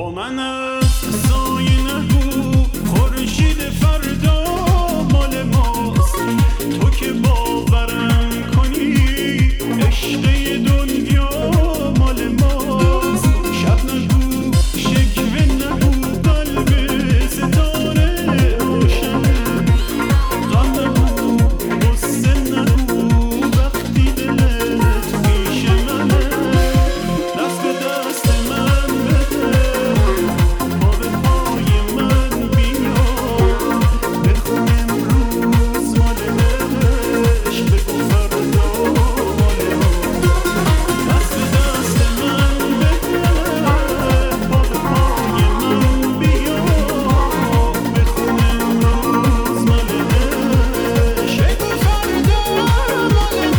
من است سایه نگو خورشید فردا مال ماست تو که باورم کنی عشق دنیا مال ماست شب نگو شکوه نگو قلب ستاره روشنه غم نگو غصه نگو وقتی دلت پیش منه دست به دست من بده پا به پای من بیا بخون امروز مال عشق بگو فردا مال دست به دست من بده پا به پای من بیا بخون امروز مال عشق بگو فردا مال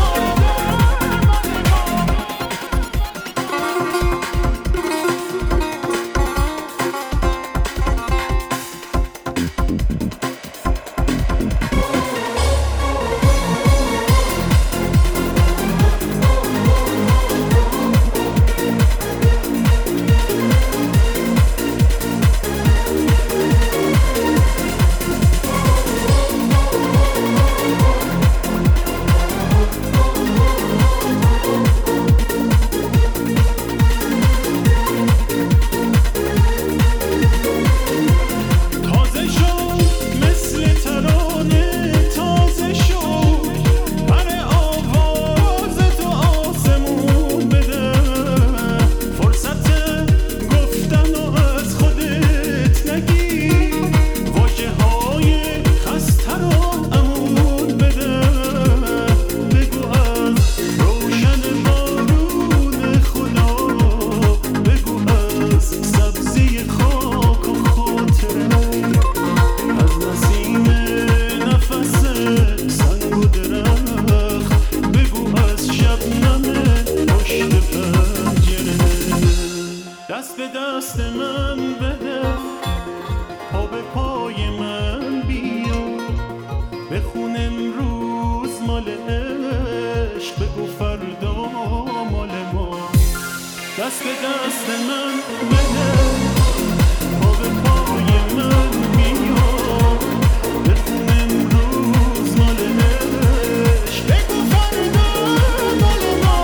تازه شو مثل ترانه تازه شو پر آواز تو آسمون بده فرصت گفتن و از خودت نگی واژه های خسته رو امون بده بگو از روشن بارون خدا بگو از سبزی خاک و خاطره از نسیم نفس سنگ و درخت بگو از شبنم پشت پنجره دست به دست من بده پا به پای من بیا بخون امروز مال عشق بگو فردا مال ما دست به دست من بده پا به پای من بیا بخون امروز مال عشق بگو فردا مال ما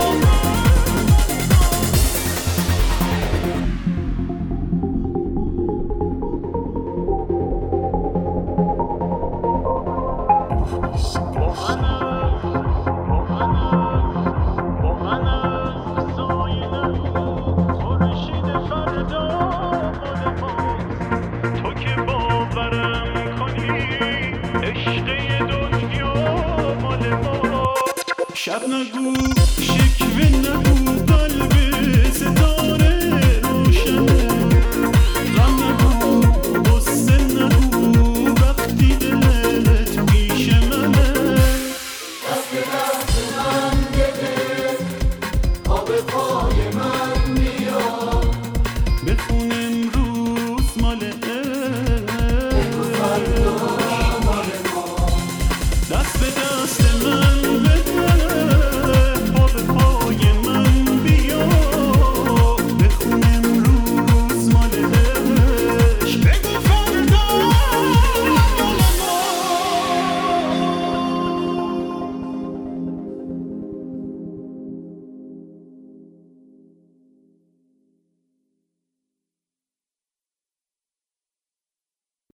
با من است سایه نگو خورشید فردا مال ماست تو که باورم کنی عشق دنیا مال ماست شب نگو شکوه نگو